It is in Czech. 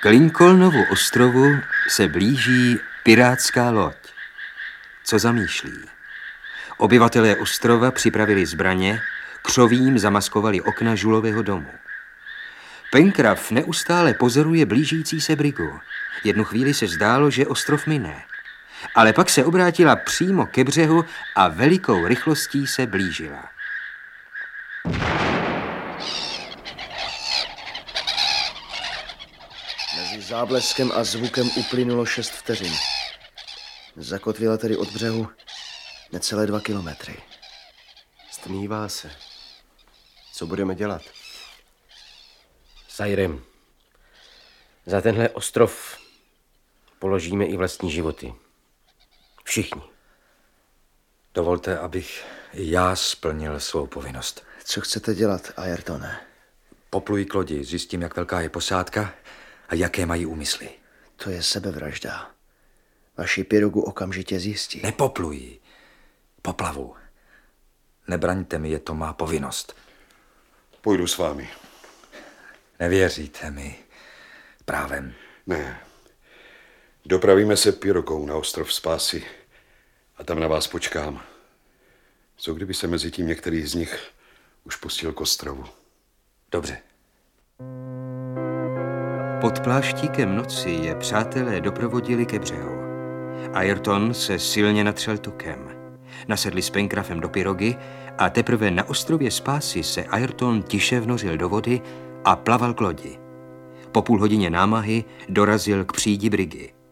K Lincolnovu ostrovu se blíží pirátská loď. Co zamýšlí? Obyvatelé ostrova připravili zbraně, křovím zamaskovali okna žulového domu. Pencroff neustále pozoruje blížící se brigu. Jednu chvíli se zdálo, že ostrov miné. Ale pak se obrátila přímo ke břehu a velikou rychlostí se blížila. Mezi zábleskem a zvukem uplynulo 6 vteřin. Zakotvila tedy od břehu necelé 2 kilometry. Stmívá se. Co budeme dělat? Sirem, za tenhle ostrov položíme i vlastní životy. Všichni. Dovolte, abych i já splnil svou povinnost. Co chcete dělat, Ayrtone? Popluji k lodi, zjistím, jak velká je posádka a jaké mají úmysly. To je sebevražda. Vaši pirogu okamžitě zjistí. Nepopluji. Poplavu. Nebraňte mi, je to má povinnost. Půjdu s vámi. Nevěříte mi. Právem. Ne. Dopravíme se pirogou na ostrov Spásy a tam na vás počkám. Co kdyby se mezi tím některý z nich už pustil k ostrovu? Dobře. Pod pláštíkem noci je přátelé doprovodili ke břehu. Ayrton se silně natřel tukem. Nasedli s Pencroffem do pirogy a teprve na ostrově Spásy se Ayrton tiše vnořil do vody a plaval k lodi. Po půl hodině námahy dorazil k přídi brigy.